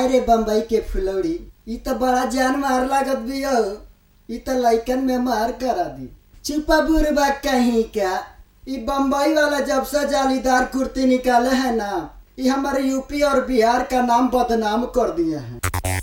अरे बम्बई के फुलौड़ी ई तो बड़ा जान मार लागत बियो। ई तो लइकन में मार करा दी। चुपा बुरबा कहीं क्या। ई बम्बई वाला जब से जालीदार कुर्ती निकाले है ना, ये हमारे यूपी और बिहार का नाम बदनाम कर दिए हैं।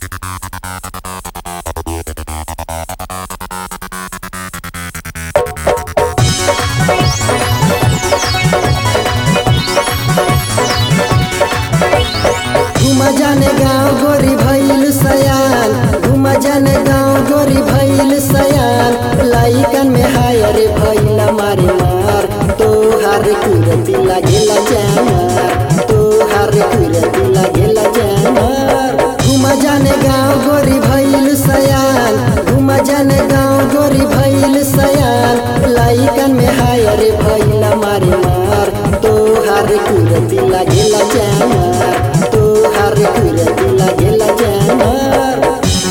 घुमा जाने गाँव गोरी भइल सयान, घुमा जाने गाँव गोरी भइल सयान, लइकन में हाय रे भइल मारे मार, तोहार कुरती लागेला जानवर, तोहार कुरती लागेला जानवर। घुमा जाने गाँव गोरी भइल सयान, घुमा जाने गाँव गोरी भइल सयान, लइकन में हाय रे भइल मारे मार, तोहार कुरती लागेला जानवर, तोहार कुरती लागेला जानवर।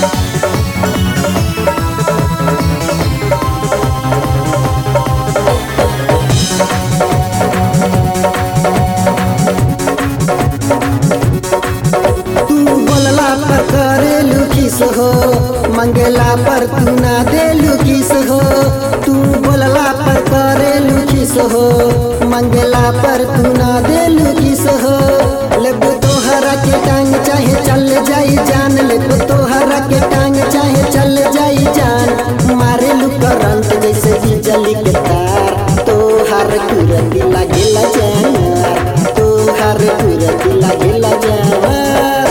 तू बोलला पर करेलू किस हो, मंगला पर तू ना देलू किस हो, तू बोलला पर करेलू किस हो, मंगला पर तू ना देलू किस हो। लेबू तोहरा के टांग चाहे चल जाई जान, लेबू तोहरा के टांग चाहे चल जाई जान, मारे लू करंट जैसे बिजली के तार, तोहार कुरती लागेला जानवर, तोहार कुरती लागेला जानवर।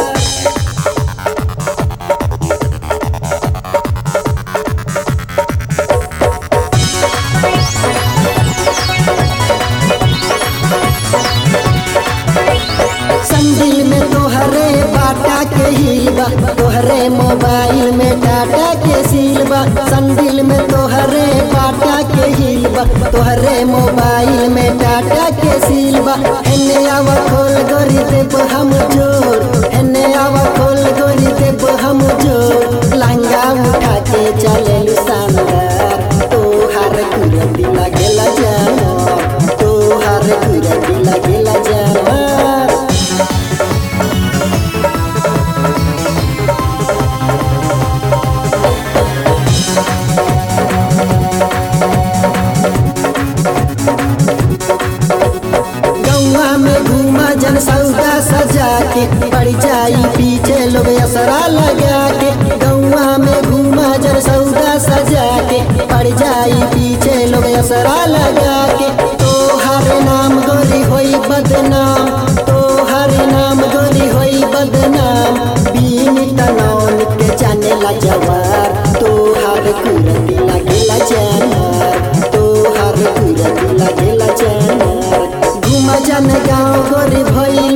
संदिल में तोहरे बाटा के हिलबा, तोहरे मोबाइल में टाटा के सिलबा, संदिल में तोहरे बाटा के हिलबा, तोहरे मोबाइल में टाटा के सिलबा। एने आवा खोल गोरी देब हम जोर, एने आवा खोल गोरी देब हम जोर, लहंगा उठा के चलेलू शानदार, तोहार कुरती लागेला जानवर, तोहार कुरती लागेला जानवर। गौवा में घूमा जन सौदा सजा के, पड़ जाई पीछे लोग असरा लगा के, गौवा में घूमा जन सौदा सजा के, पड़ जाई पीछे लोग असरा लगा के, तोहर नाम गोरी होई बदनाम, तोहर नाम गोरी होई बदनाम, बीन तनौन के जानेला जवार, तोहर कुरती लागेला जानवर, तोहर कुरती लागेला जानवर। घुमा जाने गाँव गोरी भई